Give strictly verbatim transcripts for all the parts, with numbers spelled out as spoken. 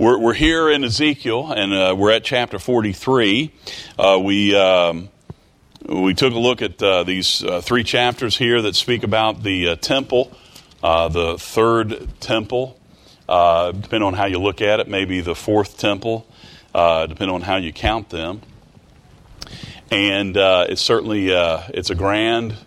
We're, we're here in Ezekiel, and uh, we're at chapter forty-three. Uh, we um, we took a look at uh, these uh, three chapters here that speak about the uh, temple, uh, the third temple, uh, depending on how you look at it, maybe the fourth temple, uh, depending on how you count them. And uh, it's certainly uh, it's a grand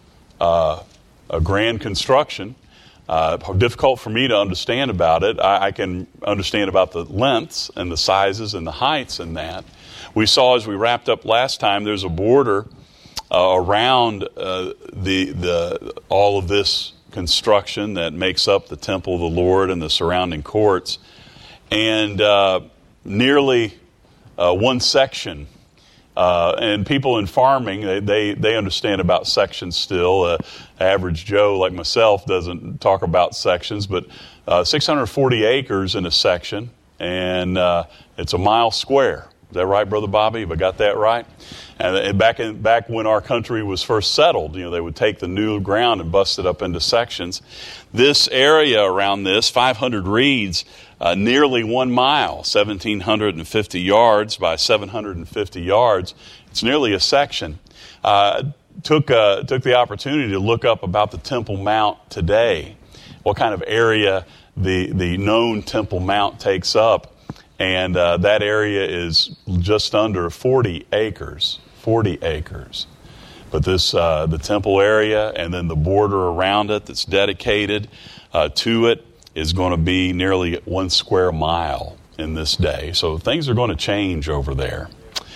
uh, a grand construction. Uh, difficult for me to understand about it. I, I can understand about the lengths and the sizes and the heights and that. We saw as we wrapped up last time, there's a border uh, around uh, the the all of this construction that makes up the temple of the Lord and the surrounding courts, and uh, nearly uh, one section. Uh, and people in farming, they, they, they understand about sections still. Uh, average Joe like myself doesn't talk about sections, but uh, six hundred forty acres in a section, and uh, it's a mile square. Is that right, Brother Bobby? Have I got that right? And back in, back when our country was first settled, you know, they would take the new ground and bust it up into sections. This area around this, five hundred reeds, uh, nearly one mile, one thousand seven hundred fifty yards by seven hundred fifty yards. It's nearly a section. Uh, took uh, took the opportunity to look up about the Temple Mount today, what kind of area the the known Temple Mount takes up. And uh, that area is just under forty acres, forty acres. But this, uh, the temple area and then the border around it that's dedicated uh, to it is going to be nearly one square mile in this day. So things are going to change over there.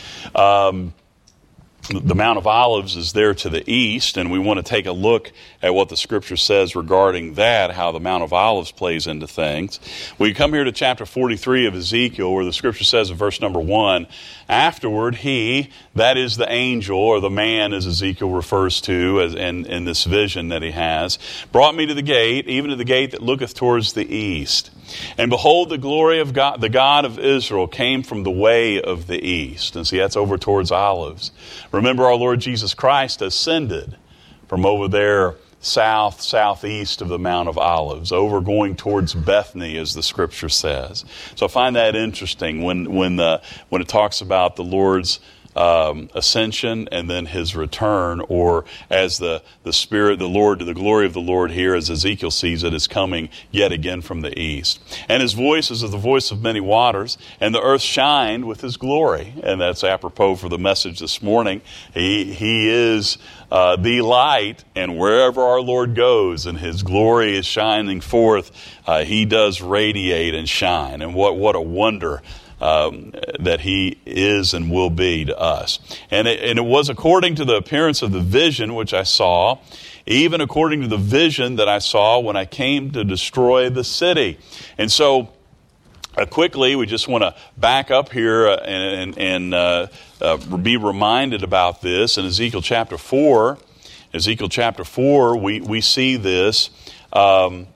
Um, The Mount of Olives is there to the east, and we want to take a look at what the Scripture says regarding that, how the Mount of Olives plays into things. We come here to chapter forty-three of Ezekiel, where the Scripture says in verse number one, afterward he, that is the angel, or the man as Ezekiel refers to as in, in this vision that he has, brought me to the gate, even to the gate that looketh towards the east. And behold, the glory of God, the God of Israel, came from the way of the east. And see, that's over towards Olives. Remember, our Lord Jesus Christ ascended from over there south, southeast of the Mount of Olives, over going towards Bethany, as the Scripture says. So I find that interesting when when the when it talks about the Lord's Um, ascension and then his return, or as the, the Spirit, the Lord, the glory of the Lord here, as Ezekiel sees it, is coming yet again from the east. And his voice is as the voice of many waters, and the earth shined with his glory. And that's apropos for the message this morning. He, he is uh, the light, and wherever our Lord goes and his glory is shining forth, uh, he does radiate and shine. And what, what a wonder Um, that he is and will be to us. And it, and it was according to the appearance of the vision which I saw, even according to the vision that I saw when I came to destroy the city. And so uh, quickly, we just want to back up here and, and, and uh, uh, be reminded about this. In Ezekiel chapter four, Ezekiel chapter four, we, we see this um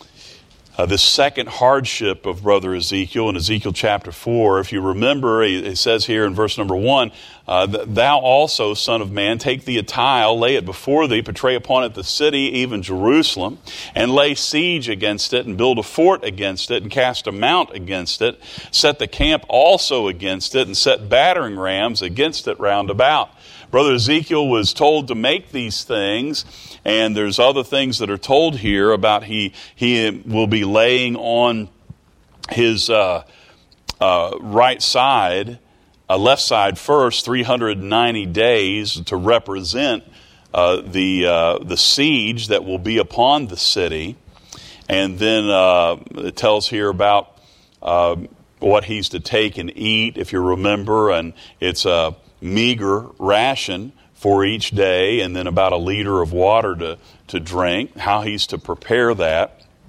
Uh, this second hardship of Brother Ezekiel in Ezekiel chapter four. If you remember, it says here in verse number one, uh, thou also, son of man, take thee a tile, lay it before thee, portray upon it the city, even Jerusalem, and lay siege against it, and build a fort against it, and cast a mount against it, set the camp also against it, and set battering rams against it round about. Brother Ezekiel was told to make these things, and there's other things that are told here about he he will be laying on his uh, uh, right side, uh, left side first, three hundred ninety days to represent uh, the uh, the siege that will be upon the city, and then uh, it tells here about uh, what he's to take and eat, if you remember, and it's a meager ration for each day, and then about a liter of water to, to drink, how he's to prepare that.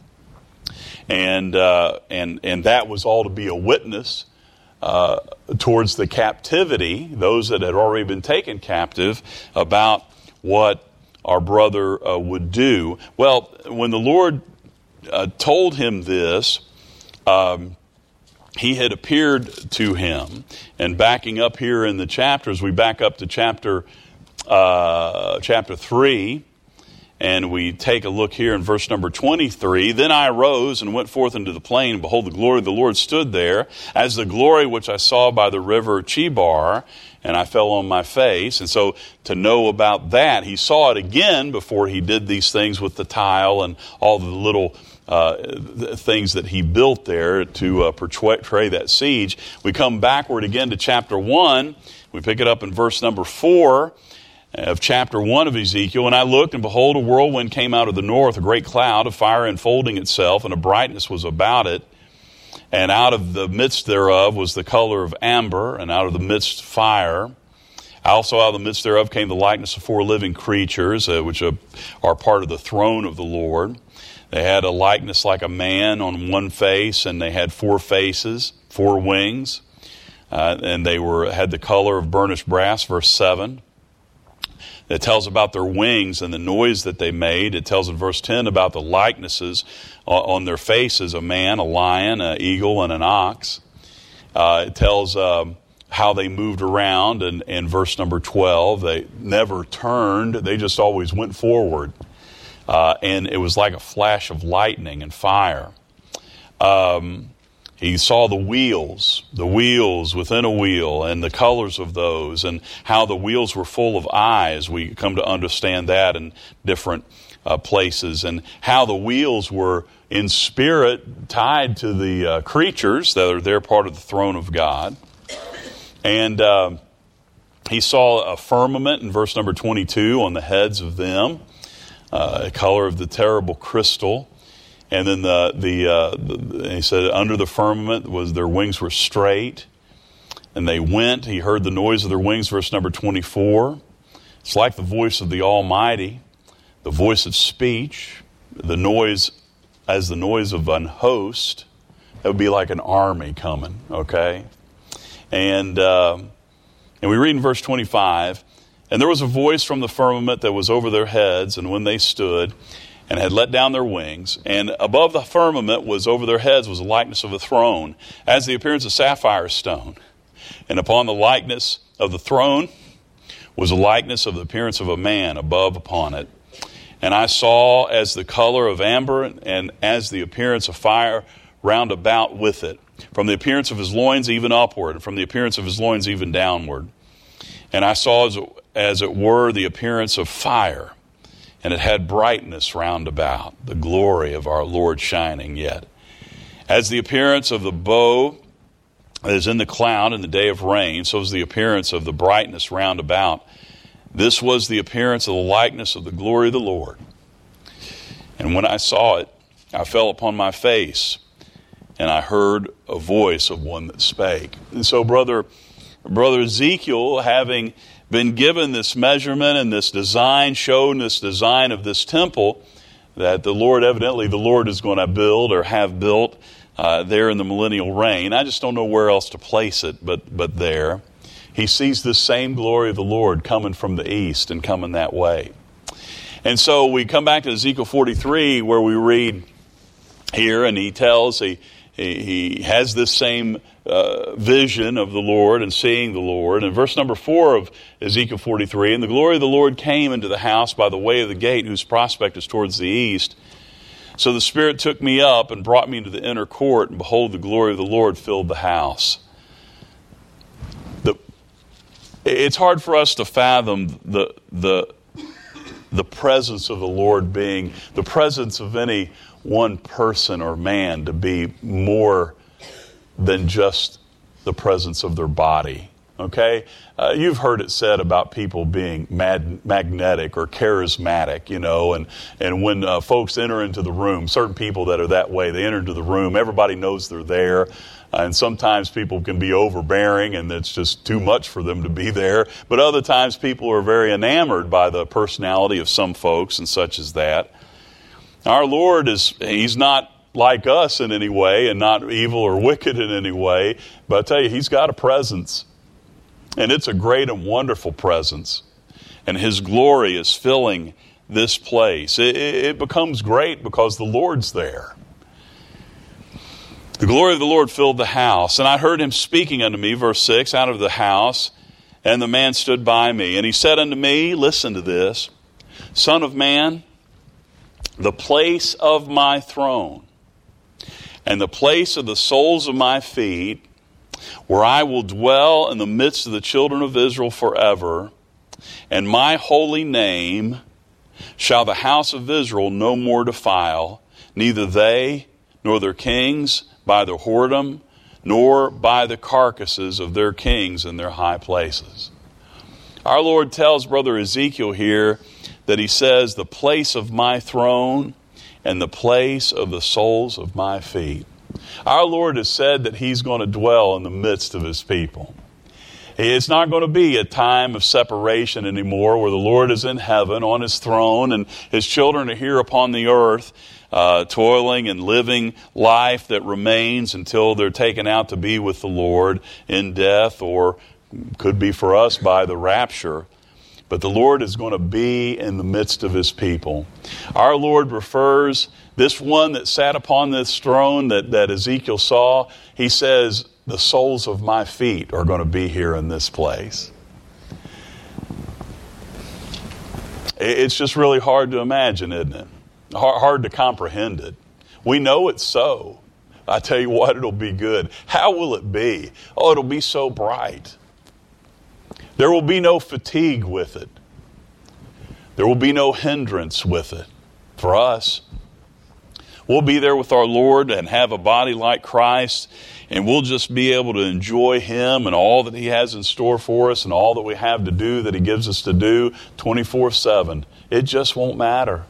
And uh, and and that was all to be a witness uh, towards the captivity, those that had already been taken captive, about what our brother uh, would do. Well, when the Lord uh, told him this, um, he had appeared to him. And backing up here in the chapters, we back up to chapter uh, chapter three, And we take a look here in verse number twenty-three. Then I arose and went forth into the plain. And behold, the glory of the Lord stood there, as the glory which I saw by the river Chebar. And I fell on my face. And so to know about that, he saw it again before he did these things with the tile and all the little uh, things that he built there to uh, portray that siege. We come backward again to chapter one. We pick it up in verse number four of chapter one of Ezekiel. And I looked, and behold, a whirlwind came out of the north, a great cloud of fire enfolding itself, and a brightness was about it. And out of the midst thereof was the color of amber, and out of the midst fire. Also out of the midst thereof came the likeness of four living creatures, uh, which are, are part of the throne of the Lord. They had a likeness like a man on one face, and they had four faces, four wings, uh, and they were had the color of burnished brass, verse seven. It tells about their wings and the noise that they made. It tells in verse ten about the likenesses on their faces, a man, a lion, an eagle, and an ox. Uh, it tells um, how they moved around, and in verse number twelve, they never turned. They just always went forward. Uh, and it was like a flash of lightning and fire. Um, he saw the wheels, the wheels within a wheel, and the colors of those, and how the wheels were full of eyes. We come to understand that in different uh, places, and how the wheels were in spirit tied to the uh, creatures that are there, part of the throne of God. And uh, he saw a firmament in verse number twenty-two on the heads of them, uh, a color of the terrible crystal. And then the the, uh, the he said under the firmament was their wings were straight, and they went. He heard the noise of their wings. Verse number twenty-four. It's like the voice of the Almighty, the voice of speech, the noise as the noise of an host. That would be like an army coming. Okay, and uh, and we read in verse twenty-five. And there was a voice from the firmament that was over their heads, and when they stood, and had let down their wings, and above the firmament was over their heads was a likeness of a throne, as the appearance of sapphire stone. And upon the likeness of the throne was a likeness of the appearance of a man above upon it. And I saw as the color of amber, and as the appearance of fire round about with it, from the appearance of his loins even upward, and from the appearance of his loins even downward. And I saw as, as it were the appearance of fire, and it had brightness round about, the glory of our Lord shining yet. As the appearance of the bow that is in the cloud in the day of rain, so is the appearance of the brightness round about. This was the appearance of the likeness of the glory of the Lord. And when I saw it, I fell upon my face, and I heard a voice of one that spake. And so, brother, brother Ezekiel, having been given this measurement and this design, shown this design of this temple that the Lord, evidently the Lord is going to build or have built uh, there in the millennial reign. I just don't know where else to place it but, but there. He sees this same glory of the Lord coming from the east and coming that way. And so we come back to Ezekiel forty-three, where we read here, and he tells, he, he, he has this same Uh, vision of the Lord and seeing the Lord. In verse number four of Ezekiel forty-three, and the glory of the Lord came into the house by the way of the gate, whose prospect is towards the east. So the Spirit took me up and brought me into the inner court, and behold, the glory of the Lord filled the house. The, it's hard for us to fathom the the the presence of the Lord being, the presence of any one person or man to be more than just the presence of their body. Okay? Uh, you've heard it said about people being mad, magnetic or charismatic, you know, and, and when uh, folks enter into the room, certain people that are that way, they enter into the room, everybody knows they're there, uh, and sometimes people can be overbearing and it's just too much for them to be there, but other times people are very enamored by the personality of some folks and such as that. Our Lord is, He's not like us in any way, and not evil or wicked in any way, but I tell you, He's got a presence, and it's a great and wonderful presence, and His glory is filling this place. It, it becomes great because the Lord's there. The glory of the Lord filled the house, and I heard Him speaking unto me, verse six, out of the house, and the man stood by me, and He said unto me, listen to this, Son of man, the place of my throne and the place of the soles of my feet, where I will dwell in the midst of the children of Israel forever, and my holy name shall the house of Israel no more defile, neither they nor their kings by their whoredom, nor by the carcasses of their kings in their high places. Our Lord tells Brother Ezekiel here that he says, the place of my throne and the place of the soles of my feet. Our Lord has said that he's going to dwell in the midst of his people. It's not going to be a time of separation anymore where the Lord is in heaven on his throne and his children are here upon the earth, uh, toiling and living life that remains until they're taken out to be with the Lord in death, or could be for us by the rapture. But the Lord is going to be in the midst of his people. Our Lord refers, this one that sat upon this throne that, that Ezekiel saw, he says, the soles of my feet are going to be here in this place. It's just really hard to imagine, isn't it? Hard to comprehend it. We know it's so. I tell you what, it'll be good. How will it be? Oh, it'll be so bright. There will be no fatigue with it. There will be no hindrance with it for us. We'll be there with our Lord and have a body like Christ, and we'll just be able to enjoy him and all that he has in store for us and all that we have to do that he gives us to do twenty-four seven. It just won't matter.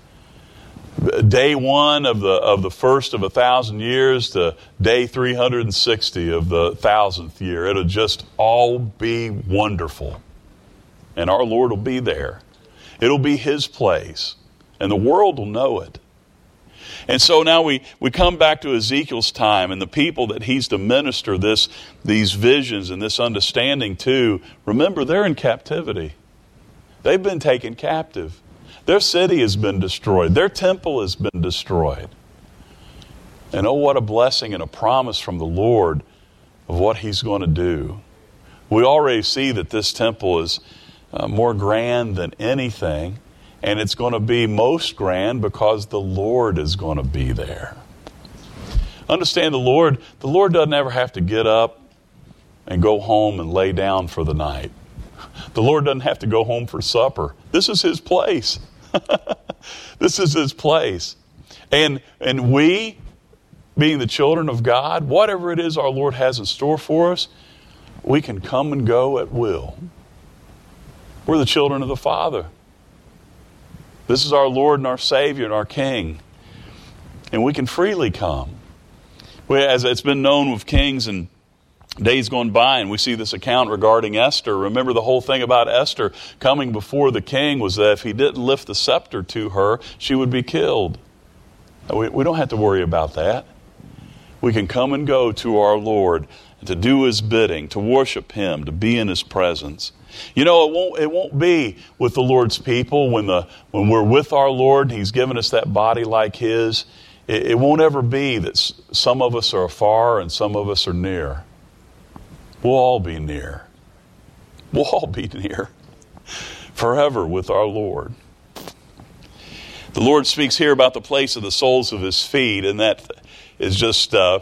Day one of the of the first of a thousand years to day three hundred sixty of the thousandth year, it'll just all be wonderful. And our Lord will be there. It'll be his place. And the world will know it. And so now we, we come back to Ezekiel's time, and the people that he's to minister this these visions and this understanding to, remember, they're in captivity. They've been taken captive. Their city has been destroyed. Their temple has been destroyed. And oh, what a blessing and a promise from the Lord of what he's going to do. We already see that this temple is uh, more grand than anything, and it's going to be most grand because the Lord is going to be there. Understand, the Lord, the Lord doesn't ever have to get up and go home and lay down for the night. The Lord doesn't have to go home for supper. This is his place. This is his place. And, and we, being the children of God, whatever it is our Lord has in store for us, we can come and go at will. We're the children of the Father. This is our Lord and our Savior and our King. And we can freely come. As it's been known with kings and days gone by, and we see this account regarding Esther. Remember, the whole thing about Esther coming before the king was that if he didn't lift the scepter to her, she would be killed. We, we don't have to worry about that. We can come and go to our Lord to do his bidding, to worship him, to be in his presence. You know, it won't it won't be with the Lord's people when the when we're with our Lord and he's given us that body like his. It, it won't ever be that some of us are far and some of us are near. We'll all be near. We'll all be near forever with our Lord. The Lord speaks here about the place of the soles of his feet, and that is just, uh,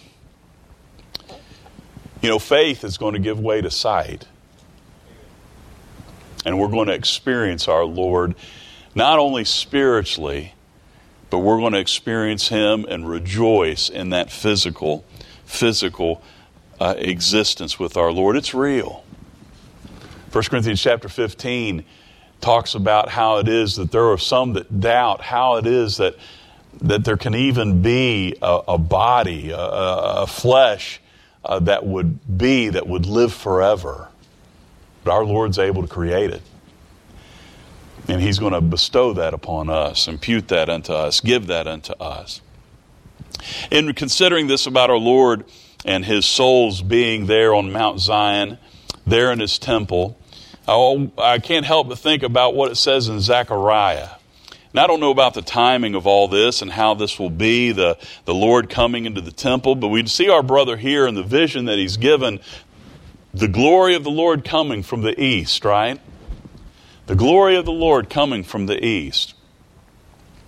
you know, faith is going to give way to sight. And we're going to experience our Lord not only spiritually, but we're going to experience him and rejoice in that physical, physical Uh, existence with our Lord. It's real. First Corinthians chapter fifteen talks about how it is that there are some that doubt how it is that that there can even be a, a body, a, a flesh uh, that would be, that would live forever. But our Lord's able to create it. And he's going to bestow that upon us, impute that unto us, give that unto us. In considering this about our Lord and his souls being there on Mount Zion, there in his temple, oh, I can't help but think about what it says in Zechariah. And I don't know about the timing of all this and how this will be, the, the Lord coming into the temple, but we see our brother here in the vision that he's given, the glory of the Lord coming from the east, right? The glory of the Lord coming from the east.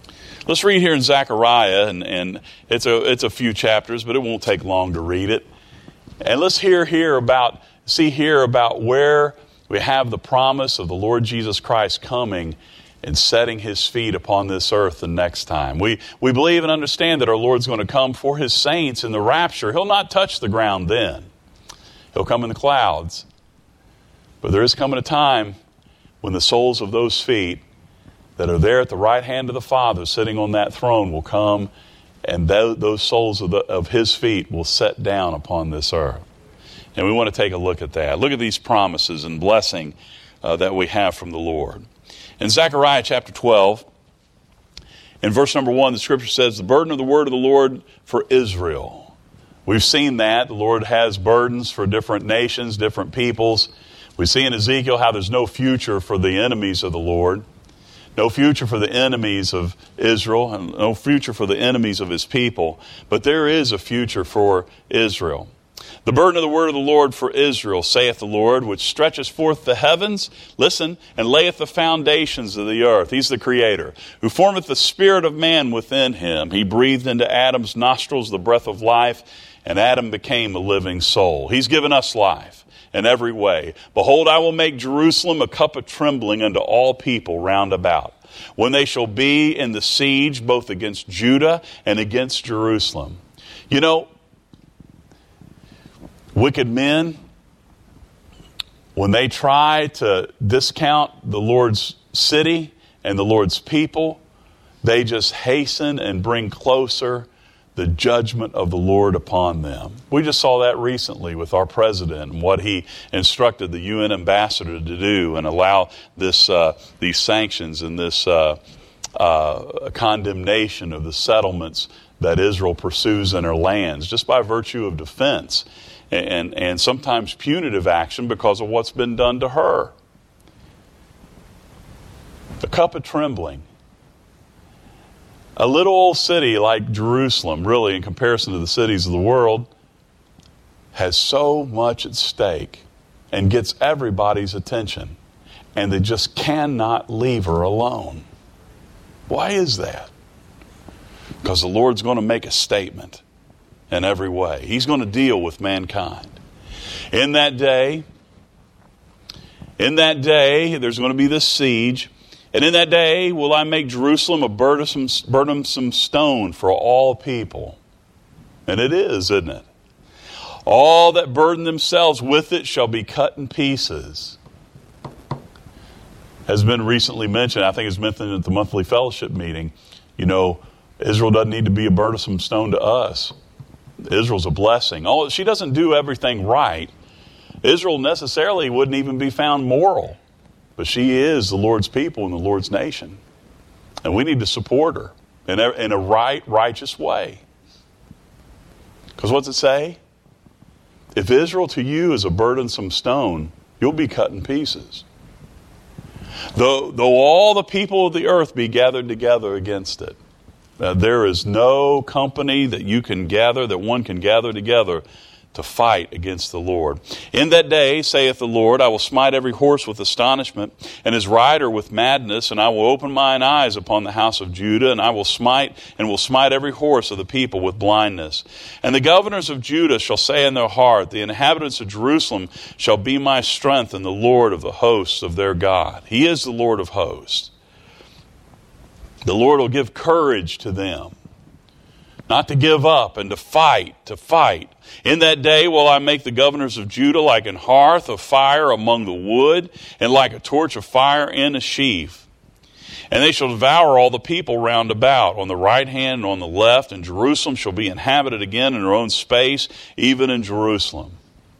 Let's read here in Zechariah, and, and it's a it's a few chapters, but it won't take long to read it. And let's hear here about see here about where we have the promise of the Lord Jesus Christ coming and setting his feet upon this earth the next time. We we believe and understand that our Lord's going to come for his saints in the rapture. He'll not touch the ground then. He'll come in the clouds. But there is coming a time when the soles of those feet that are there at the right hand of the Father sitting on that throne will come, and th- those soles of, the, of his feet will set down upon this earth. And we want to take a look at that. Look at these promises and blessing uh, that we have from the Lord. In Zechariah chapter twelve, in verse number one, the scripture says, the burden of the word of the Lord for Israel. We've seen that. The Lord has burdens for different nations, different peoples. We see in Ezekiel how there's no future for the enemies of the Lord. No future for the enemies of Israel, and no future for the enemies of his people. But there is a future for Israel. The burden of the word of the Lord for Israel, saith the Lord, which stretches forth the heavens, listen, and layeth the foundations of the earth. He's the creator, who formeth the spirit of man within him. He breathed into Adam's nostrils the breath of life, and Adam became a living soul. He's given us life in every way. Behold, I will make Jerusalem a cup of trembling unto all people round about, when they shall be in the siege both against Judah and against Jerusalem. You know, wicked men, when they try to discount the Lord's city and the Lord's people, they just hasten and bring closer the judgment of the Lord upon them. We just saw that recently with our president and what he instructed the U N ambassador to do and allow this uh, these sanctions and this uh, uh, condemnation of the settlements that Israel pursues in her lands just by virtue of defense and, and sometimes punitive action because of what's been done to her. The cup of trembling. A little old city like Jerusalem, really, in comparison to the cities of the world, has so much at stake and gets everybody's attention. And they just cannot leave her alone. Why is that? Because the Lord's going to make a statement in every way. He's going to deal with mankind. In that day, in that day, there's going to be this siege. And in that day will I make Jerusalem a burdensome, burdensome stone for all people. And it is, isn't it? All that burden themselves with it shall be cut in pieces. Has been recently mentioned, I think it's mentioned at the monthly fellowship meeting. You know, Israel doesn't need to be a burdensome stone to us. Israel's a blessing. Oh, she doesn't do everything right. Israel necessarily wouldn't even be found moral. But she is the Lord's people and the Lord's nation. And we need to support her in a, in a right, righteous way. Because what's it say? If Israel to you is a burdensome stone, you'll be cut in pieces. Though, though all the people of the earth be gathered together against it. Uh, there is no company that you can gather, that one can gather together to fight against the Lord. In that day, saith the Lord, I will smite every horse with astonishment, and his rider with madness, and I will open mine eyes upon the house of Judah, and I will smite, and will smite every horse of the people with blindness. And the governors of Judah shall say in their heart, the inhabitants of Jerusalem shall be my strength, and the Lord of the hosts of their God. He is the Lord of hosts. The Lord will give courage to them, not to give up and to fight, to fight. In that day will I make the governors of Judah like an hearth of fire among the wood, and like a torch of fire in a sheaf. And they shall devour all the people round about, on the right hand and on the left, and Jerusalem shall be inhabited again in her own space, even in Jerusalem.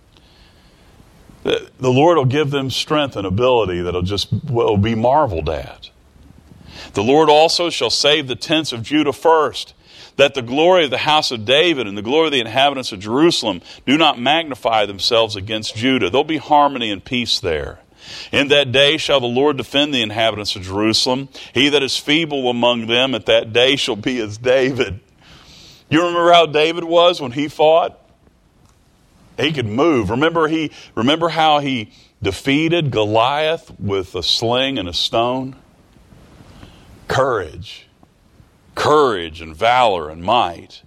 The Lord will give them strength and ability that will just will be marveled at. The Lord also shall save the tents of Judah first, that the glory of the house of David and the glory of the inhabitants of Jerusalem do not magnify themselves against Judah. There'll be harmony and peace there. In that day shall the Lord defend the inhabitants of Jerusalem. He that is feeble among them at that day shall be as David. You remember how David was when he fought? He could move. Remember he remember how he defeated Goliath with a sling and a stone? Courage. courage and valor and might.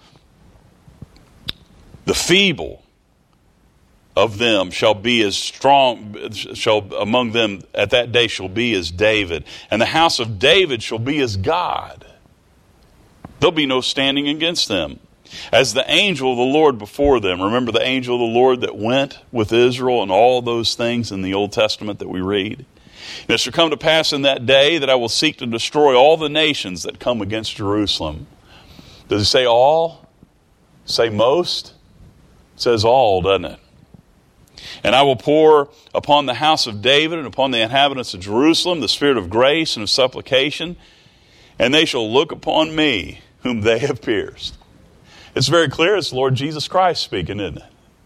The feeble of them shall be as strong, shall among them at that day shall be as David, and the house of David shall be as God. There'll be no standing against them. As the angel of the Lord before them. Remember the angel of the Lord that went with Israel and all those things in the Old Testament that we read? And it shall come to pass in that day that I will seek to destroy all the nations that come against Jerusalem. Does it say all? Say most? It says all, doesn't it? And I will pour upon the house of David and upon the inhabitants of Jerusalem the spirit of grace and of supplication, and they shall look upon me whom they have pierced. It's very clear it's the Lord Jesus Christ speaking, isn't it?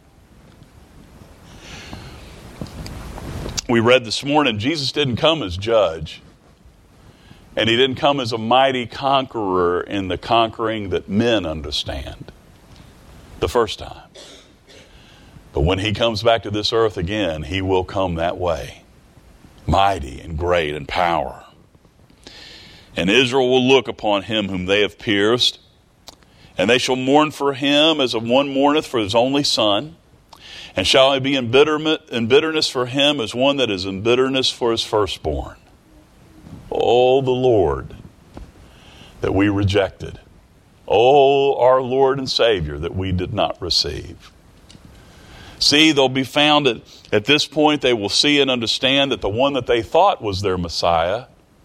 We read this morning, Jesus didn't come as judge. And he didn't come as a mighty conqueror in the conquering that men understand the first time. But when he comes back to this earth again, he will come that way. Mighty and great in power. And Israel will look upon him whom they have pierced. And they shall mourn for him as one mourneth for his only son. And shall he be in, bitterment, in bitterness for him as one that is in bitterness for his firstborn. Oh, the Lord that we rejected. Oh, our Lord and Savior that we did not receive. See, they'll be found at, at this point, they will see and understand that the one that they thought was their Messiah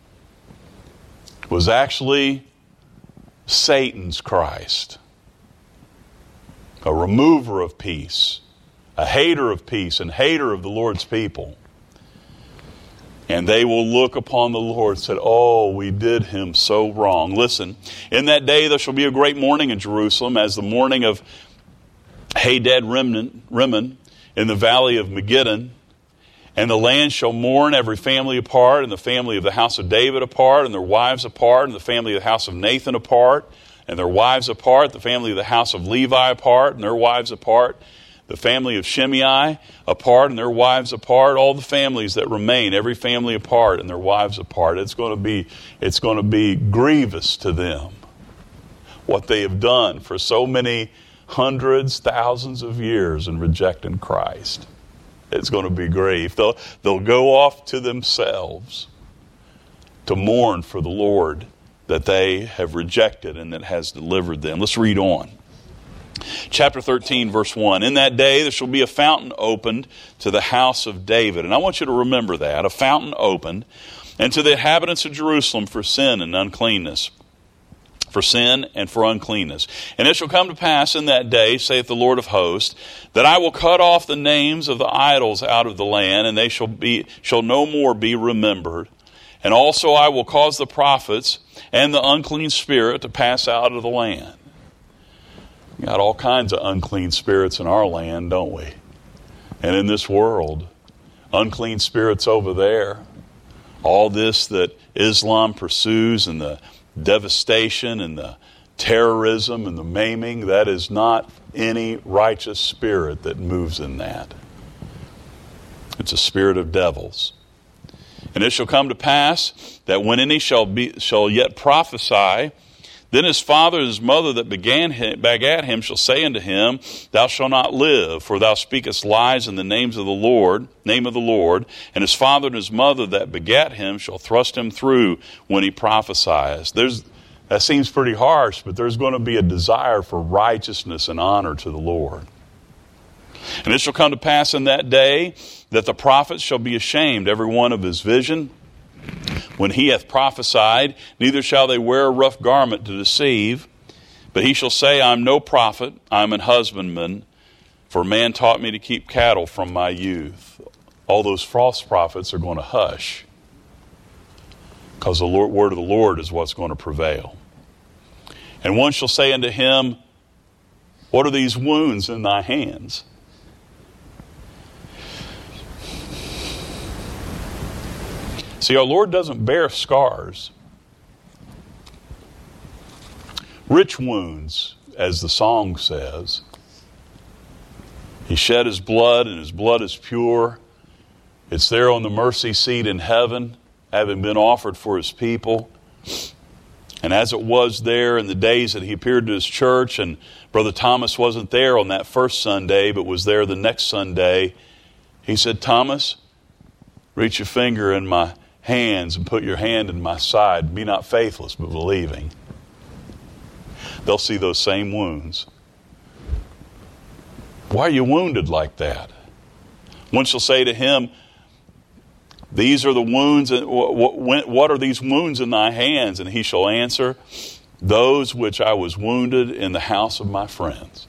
was actually Satan's Christ, a remover of peace, a hater of peace and hater of the Lord's people. And they will look upon the Lord and say, oh, we did him so wrong. Listen, in that day there shall be a great mourning in Jerusalem, as the mourning of Hadad Rimmon in the valley of Megiddo. And the land shall mourn, every family apart, and the family of the house of David apart, and their wives apart, and the family of the house of Nathan apart, and their wives apart, the family of the house of Levi apart, and their wives apart, the family of Shimei apart, and their wives apart, all the families that remain, every family apart, and their wives apart. It's going to be, it's going to be grievous to them what they have done for so many hundreds, thousands of years in rejecting Christ. It's going to be grief. They'll, they'll go off to themselves to mourn for the Lord that they have rejected and that has delivered them. Let's read on. Chapter thirteen, verse one. In that day there shall be a fountain opened to the house of David. And I want you to remember that. A fountain opened. And to the inhabitants of Jerusalem for sin and uncleanness. For sin and for uncleanness. And it shall come to pass in that day, saith the Lord of hosts, that I will cut off the names of the idols out of the land, and they shall be shall no more be remembered. And also I will cause the prophets and the unclean spirit to pass out of the land. We got all kinds of unclean spirits in our land, don't we? And in this world, unclean spirits over there. All this that Islam pursues and the devastation and the terrorism and the maiming, that is not any righteous spirit that moves in that. It's a spirit of devils. And it shall come to pass that when any shall be shall yet prophesy, then his father and his mother that began him, begat him shall say unto him, Thou shalt not live, for thou speakest lies in the names of the Lord, name of the Lord. And his father and his mother that begat him shall thrust him through when he prophesies. There's, that seems pretty harsh, but there's going to be a desire for righteousness and honor to the Lord. And it shall come to pass in that day that the prophets shall be ashamed, every one of his vision, when he hath prophesied, neither shall they wear a rough garment to deceive. But he shall say, I am no prophet, I am an husbandman, for man taught me to keep cattle from my youth. All those false prophets are going to hush, because the Lord, word of the Lord is what's going to prevail. And one shall say unto him, What are these wounds in thy hands? See, our Lord doesn't bear scars. Rich wounds, as the song says. He shed his blood, and his blood is pure. It's there on the mercy seat in heaven, having been offered for his people. And as it was there in the days that he appeared to his church, and Brother Thomas wasn't there on that first Sunday, but was there the next Sunday, he said, Thomas, reach your finger in my hands and put your hand in my side. Be not faithless, but believing. They'll see those same wounds. Why are you wounded like that? One shall say to him, these are the wounds, what are these wounds in thy hands? And he shall answer, those which I was wounded in the house of my friends.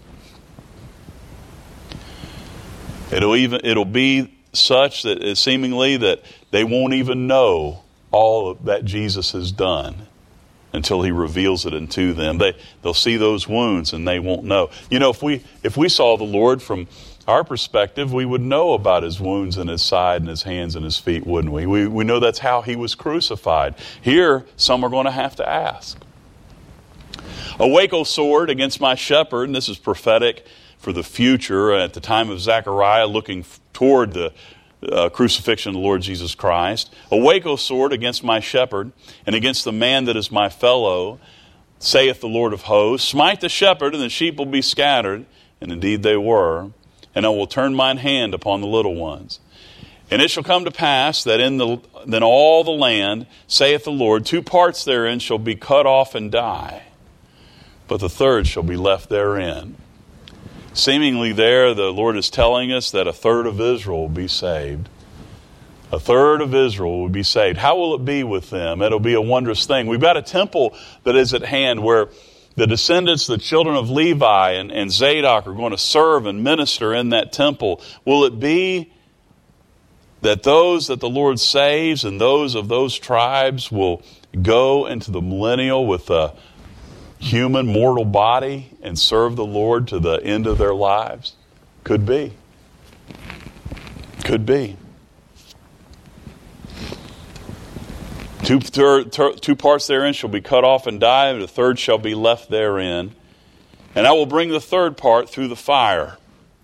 It'll even it'll be such that seemingly that they won't even know all that Jesus has done until he reveals it unto them. They they'll see those wounds and they won't know. You know, if we if we saw the Lord from our perspective, we would know about his wounds in his side and his hands and his feet, wouldn't we? We we know that's how he was crucified. Here, some are going to have to ask. Awake, O sword, against my shepherd. And this is prophetic for the future at the time of Zechariah, looking toward the uh, crucifixion of the Lord Jesus Christ. Awake, O sword, against my shepherd, and against the man that is my fellow, saith the Lord of hosts. Smite the shepherd, and the sheep will be scattered. And indeed they were. And I will turn mine hand upon the little ones. And it shall come to pass that in the then all the land, saith the Lord, two parts therein shall be cut off and die, but the third shall be left therein. Seemingly there, the Lord is telling us that a third of Israel will be saved. A third of Israel will be saved. How will it be with them? It'll be a wondrous thing. We've got a temple that is at hand where the descendants, the children of Levi and, and Zadok are going to serve and minister in that temple. Will it be that those that the Lord saves and those of those tribes will go into the millennial with a human mortal body and serve the Lord to the end of their lives? Could be. Could be. Two, thir, ter, two parts therein shall be cut off and die, and the third shall be left therein. And I will bring the third part through the fire.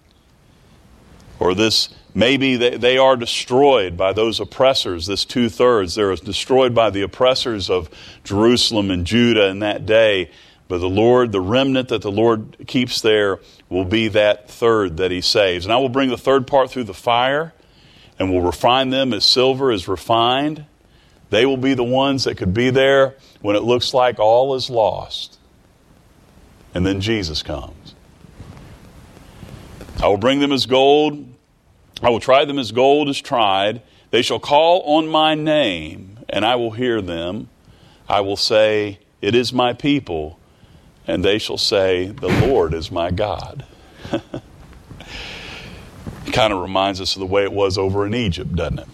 Or this, maybe they, they are destroyed by those oppressors, this two-thirds. They're destroyed by the oppressors of Jerusalem and Judah in that day. But the Lord, the remnant that the Lord keeps there, will be that third that he saves. And I will bring the third part through the fire, and will refine them as silver is refined. They will be the ones that could be there when it looks like all is lost. And then Jesus comes. I will bring them as gold. I will try them as gold is tried. They shall call on my name, and I will hear them. I will say, it is my people. And they shall say, the Lord is my God. It kind of reminds us of the way it was over in Egypt, doesn't it?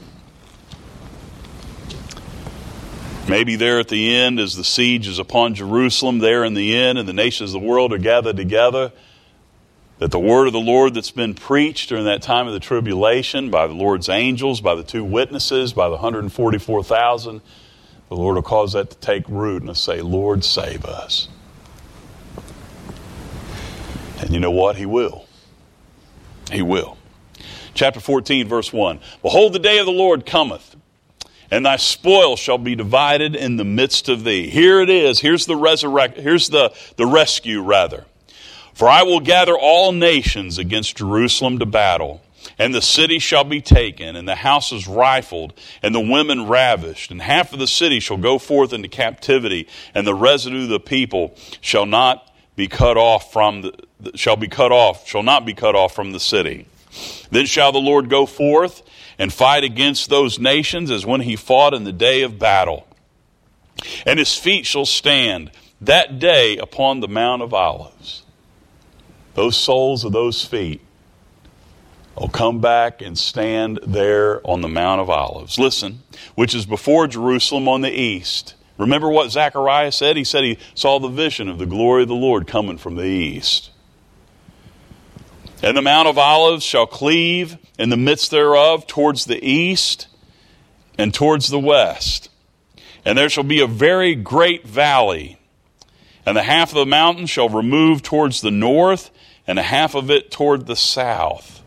Maybe there at the end, as the siege is upon Jerusalem, there in the end, and the nations of the world are gathered together, that the word of the Lord that's been preached during that time of the tribulation by the Lord's angels, by the two witnesses, by the one hundred forty-four thousand, the Lord will cause that to take root and say, Lord, save us. And you know what? He will. He will. Chapter fourteen, verse one. Behold, the day of the Lord cometh, and thy spoil shall be divided in the midst of thee. Here it is. Here's the resurrect. Here's the, the rescue, rather. For I will gather all nations against Jerusalem to battle, and the city shall be taken, and the houses rifled, and the women ravished, and half of the city shall go forth into captivity, and the residue of the people shall not be cut off from the shall be cut off, shall not be cut off from the city. Then shall the Lord go forth and fight against those nations as when he fought in the day of battle. And his feet shall stand that day upon the Mount of Olives. Those soles of those feet will come back and stand there on the Mount of Olives. Listen, which is before Jerusalem on the east. Remember what Zechariah said? He said he saw the vision of the glory of the Lord coming from the east. And the Mount of Olives shall cleave in the midst thereof towards the east and towards the west. And there shall be a very great valley. And the half of the mountain shall remove towards the north, and the half of it toward the south.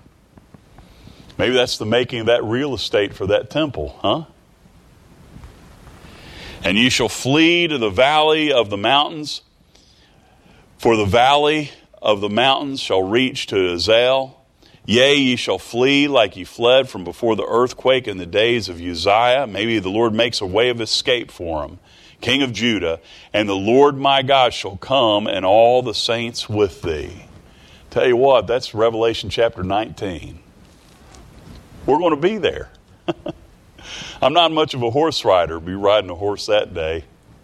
Maybe that's the making of that real estate for that temple, huh? And ye shall flee to the valley of the mountains, for the valley of the mountains shall reach to Azel. Yea, ye shall flee like ye fled from before the earthquake in the days of Uzziah. Maybe the Lord makes a way of escape for him, King of Judah. And the Lord my God shall come, and all the saints with thee. Tell you what, that's Revelation chapter nineteen. We're going to be there. I'm not much of a horse rider. Be riding a horse that day.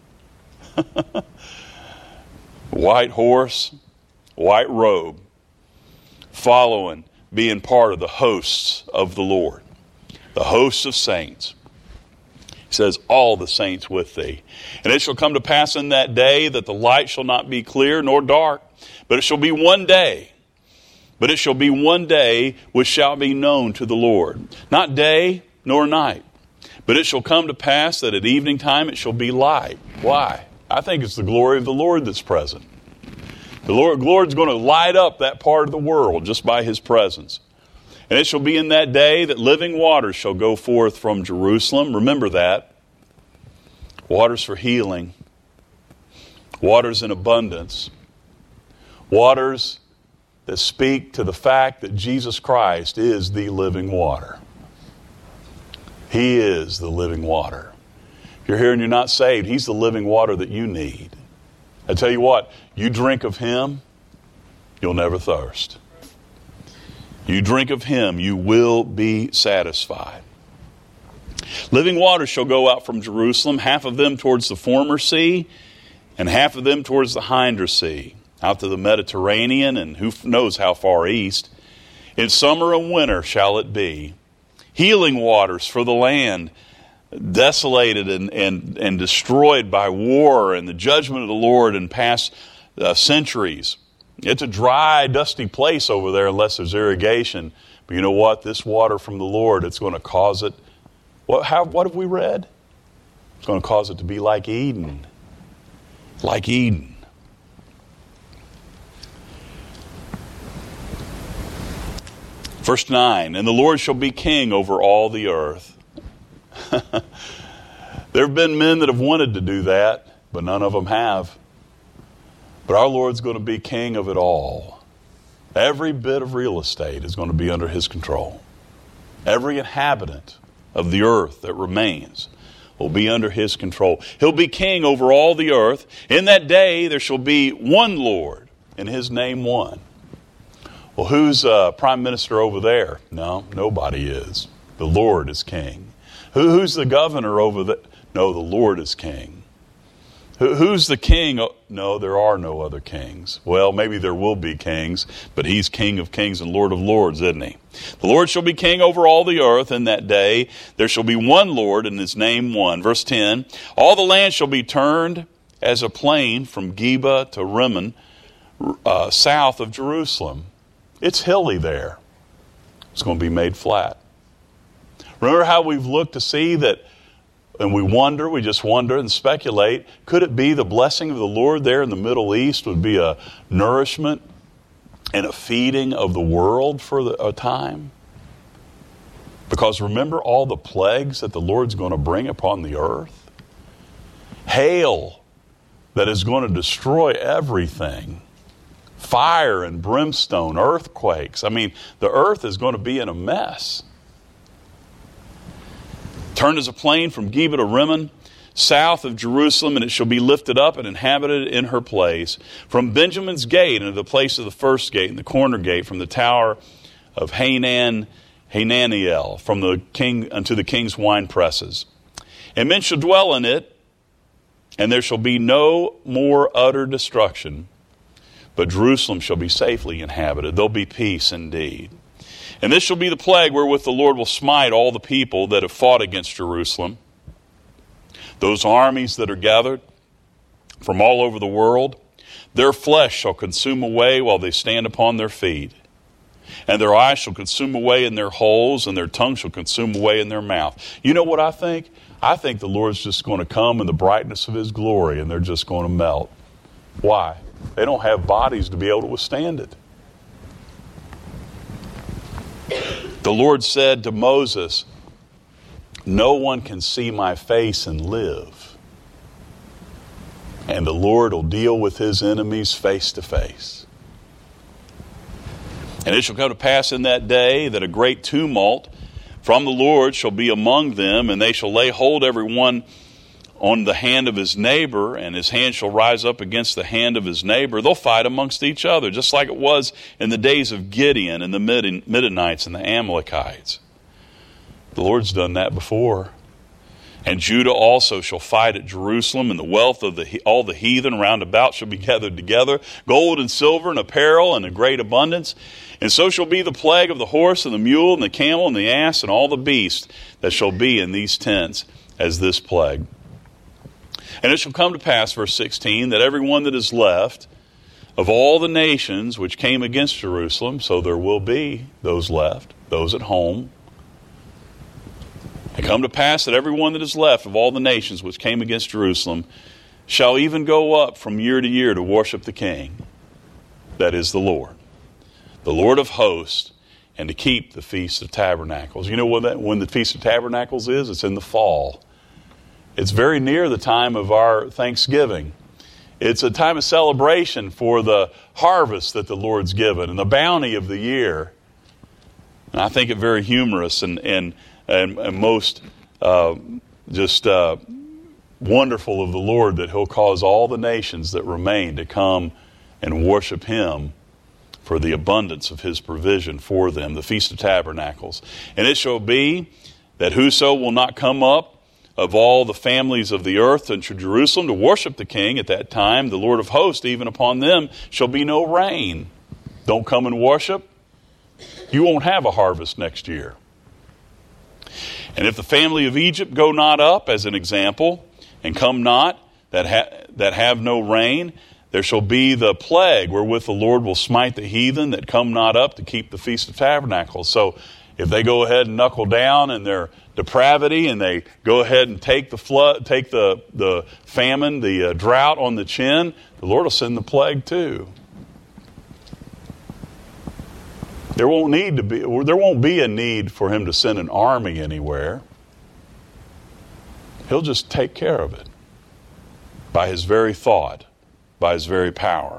White horse, white robe, following, being part of the hosts of the Lord, the hosts of saints. He says, all the saints with thee. And it shall come to pass in that day that the light shall not be clear nor dark, but it shall be one day. But it shall be one day which shall be known to the Lord. Not day nor night. But it shall come to pass that at evening time it shall be light. Why? I think it's the glory of the Lord that's present. The Lord, Lord's going to light up that part of the world just by His presence. And it shall be in that day that living waters shall go forth from Jerusalem. Remember that. Waters for healing. Waters in abundance. Waters that speak to the fact that Jesus Christ is the living water. He is the living water. If you're here and you're not saved, He's the living water that you need. I tell you what, you drink of Him, you'll never thirst. You drink of Him, you will be satisfied. Living waters shall go out from Jerusalem, half of them towards the former sea, and half of them towards the hinder sea, out to the Mediterranean, and who knows how far east. In summer and winter shall it be. Healing waters for the land, desolated and, and, and destroyed by war and the judgment of the Lord in past uh, centuries. It's a dry, dusty place over there unless there's irrigation. But you know what? This water from the Lord, it's going to cause it. What, how, what have we read? It's going to cause it to be like Eden. Like Eden. Verse nine, and the Lord shall be king over all the earth. There have been men that have wanted to do that, but none of them have. But our Lord's going to be king of it all. Every bit of real estate is going to be under His control. Every inhabitant of the earth that remains will be under His control. He'll be king over all the earth. In that day there shall be one Lord, and His name one. Well, who's uh, prime minister over there? No, nobody is. The Lord is king. Who, who's the governor over there? No, the Lord is king. Who, who's the king? No, there are no other kings. Well, maybe there will be kings, but He's King of kings and Lord of lords, isn't He? The Lord shall be king over all the earth in that day. There shall be one Lord, and His name one. Verse ten, all the land shall be turned as a plain from Geba to Rimmon, uh, south of Jerusalem. It's hilly there. It's going to be made flat. Remember how we've looked to see that, and we wonder, we just wonder and speculate, could it be the blessing of the Lord there in the Middle East would be a nourishment and a feeding of the world for the, a time? Because remember all the plagues that the Lord's going to bring upon the earth? Hail that is going to destroy everything. Fire and brimstone, earthquakes. I mean, the earth is going to be in a mess. Turned as a plain from Geba to Rimmon, south of Jerusalem, and it shall be lifted up and inhabited in her place. From Benjamin's gate into the place of the first gate, and the corner gate, from the tower of Hanan, Hananiel, from the king unto the king's wine presses. And men shall dwell in it, and there shall be no more utter destruction. But Jerusalem shall be safely inhabited. There'll be peace indeed. And this shall be the plague wherewith the Lord will smite all the people that have fought against Jerusalem. Those armies that are gathered from all over the world, their flesh shall consume away while they stand upon their feet. And their eyes shall consume away in their holes, and their tongue shall consume away in their mouth. You know what I think? I think the Lord's just going to come in the brightness of His glory, and they're just going to melt. Why? They don't have bodies to be able to withstand it. The Lord said to Moses, no one can see my face and live. And the Lord will deal with his enemies face to face. And it shall come to pass in that day that a great tumult from the Lord shall be among them, and they shall lay hold every one on the hand of his neighbor, and his hand shall rise up against the hand of his neighbor. They'll fight amongst each other, just like it was in the days of Gideon and the Midianites and the Amalekites. The Lord's done that before. And Judah also shall fight at Jerusalem, and the wealth of the, all the heathen round about shall be gathered together, gold and silver and apparel and a great abundance. And so shall be the plague of the horse and the mule and the camel and the ass and all the beasts that shall be in these tents as this plague. And it shall come to pass, verse sixteen, that every one that is left of all the nations which came against Jerusalem, so there will be those left, those at home. And come to pass that every one that is left of all the nations which came against Jerusalem shall even go up from year to year to worship the King, that is the Lord, the Lord of hosts, and to keep the Feast of Tabernacles. You know when, that, when the Feast of Tabernacles is? It's in the fall. It's very near the time of our Thanksgiving. It's a time of celebration for the harvest that the Lord's given and the bounty of the year. And I think it very humorous and and, and, and most uh, just uh, wonderful of the Lord that he'll cause all the nations that remain to come and worship him for the abundance of his provision for them, the Feast of Tabernacles. And it shall be that whoso will not come up of all the families of the earth unto Jerusalem to worship the King at that time, the Lord of hosts, even upon them shall be no rain. Don't come and worship. You won't have a harvest next year. And if the family of Egypt go not up, as an example, and come not, that, ha- that have no rain, there shall be the plague wherewith the Lord will smite the heathen that come not up to keep the Feast of Tabernacles. So if they go ahead and knuckle down in their depravity and they go ahead and take the flood, take the, the famine, the uh, drought on the chin, the Lord will send the plague too. There won't need to be, there won't be a need for him to send an army anywhere. He'll just take care of it by his very thought, by his very power.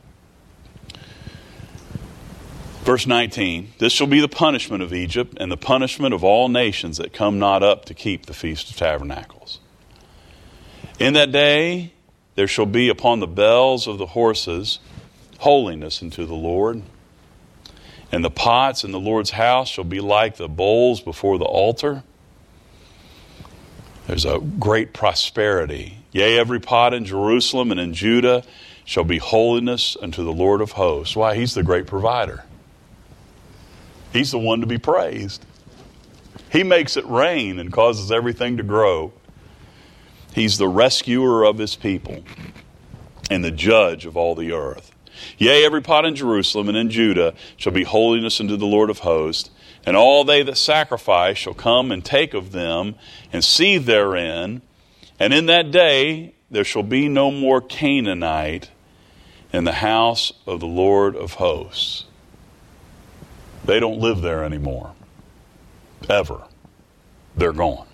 Verse nineteen, this shall be the punishment of Egypt and the punishment of all nations that come not up to keep the Feast of Tabernacles. In that day there shall be upon the bells of the horses holiness unto the Lord. And the pots in the Lord's house shall be like the bowls before the altar. There's a great prosperity. Yea, every pot in Jerusalem and in Judah shall be holiness unto the Lord of hosts. Why? He's the great provider. He's the one to be praised. He makes it rain and causes everything to grow. He's the rescuer of his people and the judge of all the earth. Yea, every pot in Jerusalem and in Judah shall be holiness unto the Lord of hosts, and all they that sacrifice shall come and take of them and seethe therein. And in that day there shall be no more Canaanite in the house of the Lord of hosts. They don't live there anymore. Ever. They're gone.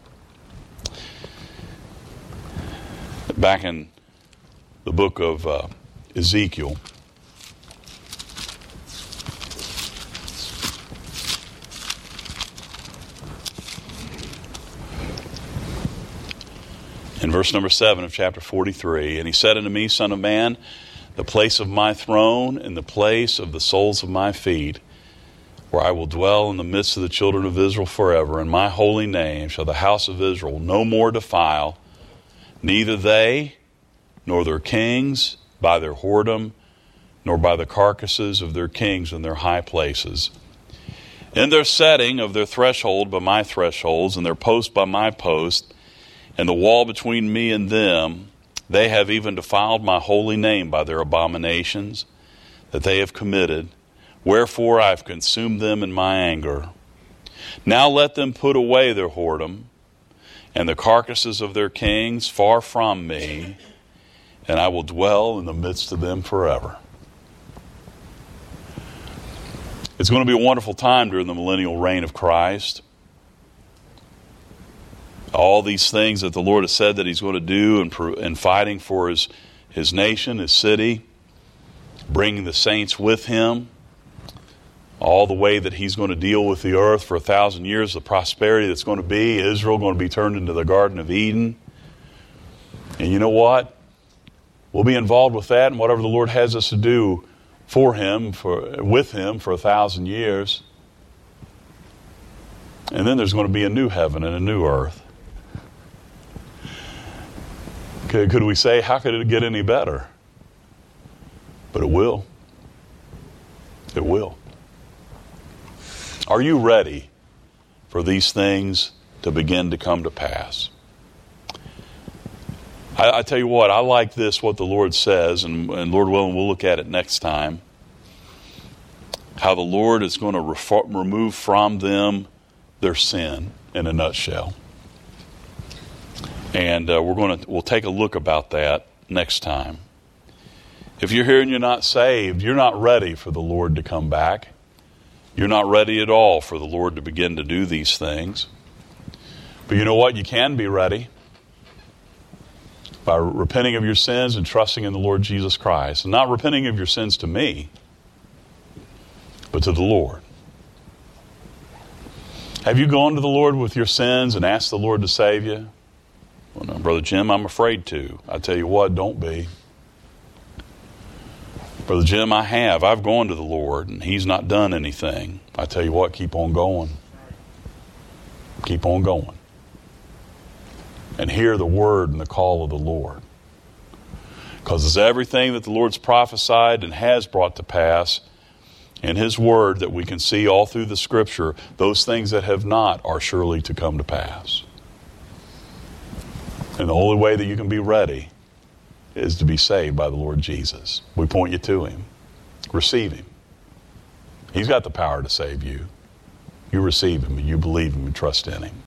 Back in the book of uh, Ezekiel, in verse number seven of chapter forty-three, and he said unto me, Son of man, the place of my throne and the place of the soles of my feet, where I will dwell in the midst of the children of Israel forever, and my holy name shall the house of Israel no more defile, neither they nor their kings by their whoredom, nor by the carcasses of their kings in their high places. In their setting of their threshold by my thresholds, and their post by my post, and the wall between me and them, they have even defiled my holy name by their abominations that they have committed. Wherefore I have consumed them in my anger. Now let them put away their whoredom and the carcasses of their kings far from me, and I will dwell in the midst of them forever. It's going to be a wonderful time during the millennial reign of Christ. All these things that the Lord has said that he's going to do in, in fighting for his his nation, his city, bringing the saints with him, all the way that he's going to deal with the earth for a thousand years, the prosperity that's going to be, Israel going to be turned into the Garden of Eden. And you know what? We'll be involved with that and whatever the Lord has us to do for him, for with him for a thousand years. And then there's going to be a new heaven and a new earth. Could, could we say, how could it get any better? But it will. It will. Are you ready for these things to begin to come to pass? I, I tell you what, I like this, what the Lord says, and, and Lord willing, we'll look at it next time. How the Lord is going to ref- remove from them their sin in a nutshell. And uh, we're going to we'll take a look about that next time. If you're here and you're not saved, you're not ready for the Lord to come back. You're not ready at all for the Lord to begin to do these things. But you know what? You can be ready by repenting of your sins and trusting in the Lord Jesus Christ. And not repenting of your sins to me, but to the Lord. Have you gone to the Lord with your sins and asked the Lord to save you? Well, no, Brother Jim, I'm afraid to. I tell you what, don't be. Brother Jim, I have. I've gone to the Lord and he's not done anything. I tell you what, keep on going. Keep on going. And hear the word and the call of the Lord. Because it's everything that the Lord's prophesied and has brought to pass in his word that we can see all through the scripture. Those things that have not are surely to come to pass. And the only way that you can be ready is to be saved by the Lord Jesus. We point you to him. Receive him. He's got the power to save you. You receive him and you believe him and trust in him.